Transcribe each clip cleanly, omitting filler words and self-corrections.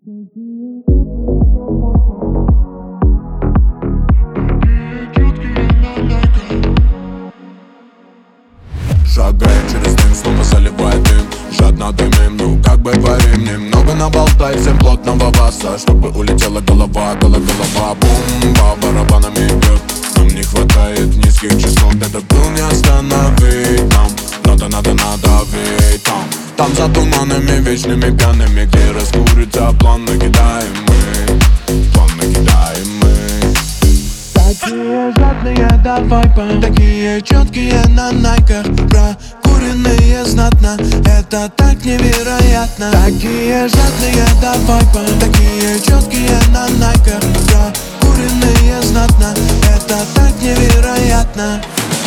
Шагаем через дым, словно заливает дым. Жадно дымим, ну как бы парим. Немного наболтай, всем плотного баса, чтобы улетела голова, голова. Бум, по барабанами бьет. Нам не хватает низких частот, этот был не остановить нам. Надо надавить там за туманами вечными пьяными, где раскурится план, накидаем мы. Такие жадные до вайпа, такие четкие на найках, прокуренные знатно, это так невероятно. Такие жадные до вайпа, такие четкие на найках, прокуренные знатно, это так невероятно.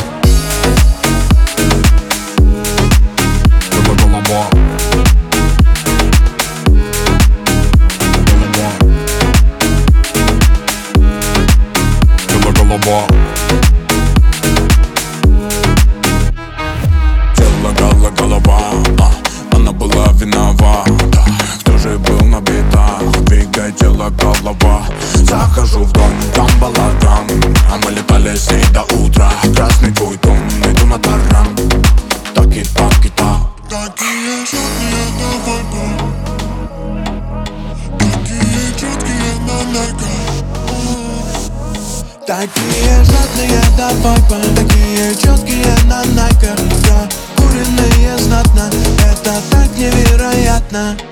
Тело, голова, она была виновата. Кто же был на бедах? Двигай тело, голова. Захожу в дом, там балаган, а мы летали с ней до утра. Красный твой дом, иду на таран. Так и так и так. Такие жадные до вайпа, такие четкие на найках. Такие жадные до вайпа, такие четкие на найках, прокуренные знатно, это так невероятно.